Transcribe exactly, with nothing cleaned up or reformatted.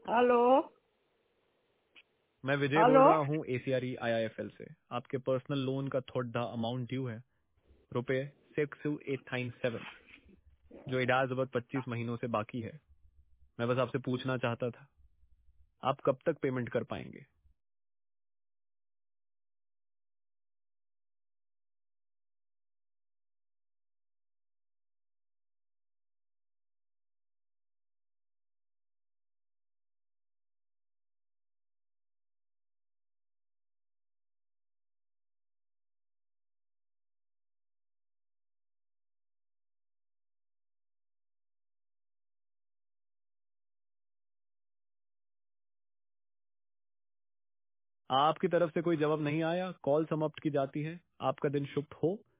Hello. मैं विजय बोल hello. रहा हूँ एसीआरई आईआईएफएल से। आपके पर्सनल लोन का थोड़ा अमाउंट ड्यू है, रुपए six two eight nine seven, जो इडाज अब पच्चीस महीनों से बाकी है। मैं बस आपसे पूछना चाहता था, आप कब तक पेमेंट कर पाएंगे? आपकी तरफ से कोई जवाब नहीं आया, कॉल समाप्त की जाती है। आपका दिन शुभ हो।